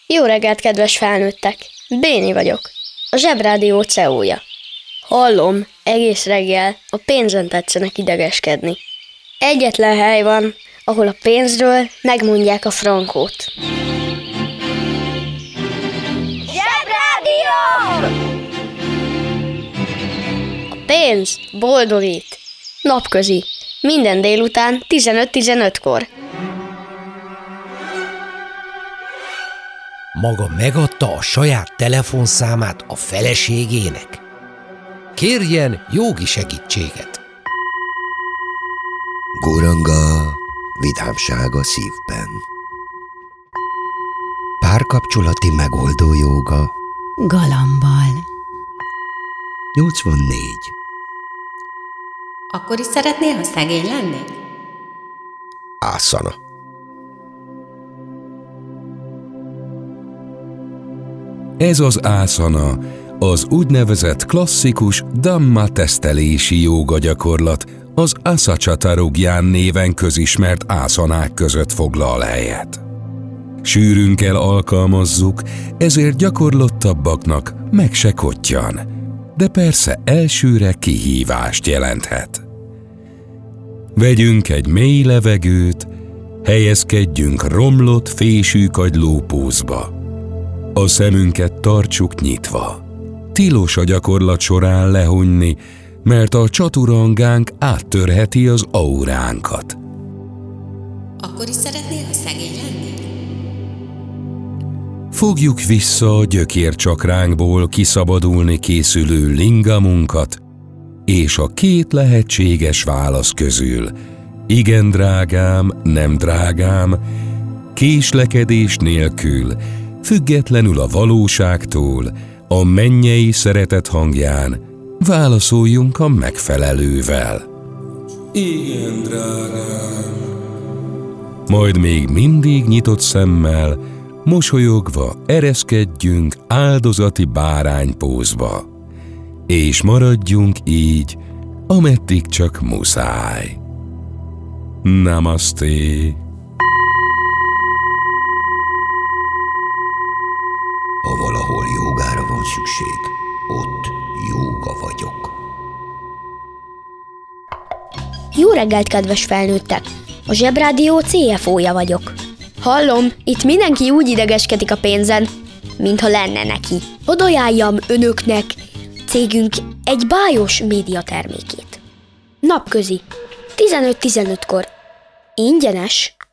Jó reggelt, kedves felnőttek! Béni vagyok, a Zsebrádió CEO-ja. Hallom, egész reggel a pénzen tetszenek idegeskedni. Egyetlen hely van, ahol a pénzről megmondják a frankót. Zsebrádió! A pénz boldogít. Napközi, minden délután 15-15-kor. Maga megadta a saját telefonszámát a feleségének? Kérjen jogi segítséget. Góranga, vidámság a szívben. Párkapcsolati megoldó jóga. Galambal. 84. Akkor is szeretnél, ha szegény lennél? Ászana. Ez az ászana, az úgynevezett klasszikus Dhamma-tesztelési jógagyakorlat, az Asacsatarugyan néven közismert ászanák között foglal helyet. Sűrűn kell alkalmazzuk, ezért gyakorlottabbaknak meg se kottyan, de persze elsőre kihívást jelenthet. Vegyünk egy mély levegőt, helyezkedjünk romlott fésűkagyló pózba. A szemünket tartsuk nyitva. Tilos a gyakorlat során lehunyni, mert a csaturangánk áttörheti az auránkat. Akkor is szeretnél, ha szegény lennél? Fogjuk vissza a gyökércsakránkból kiszabadulni készülő lingamunkat, és a két lehetséges válasz közül, igen drágám, nem drágám, késlekedés nélkül, függetlenül a valóságtól, a mennyei szeretet hangján válaszoljunk a megfelelővel. Igen, drágám. Majd még mindig nyitott szemmel, mosolyogva ereszkedjünk áldozati báránypózba, és maradjunk így, ameddig csak muszáj. Namaste. Ha valahol jógára van szükség, ott jóga vagyok. Jó reggelt, kedves felnőttek! A Zsebrádió CFO-ja vagyok. Hallom, itt mindenki úgy idegeskedik a pénzen, mintha lenne neki. Hadd ajánljam önöknek cégünk egy bájos médiatermékét. Napközi, 15-15-kor. Ingyenes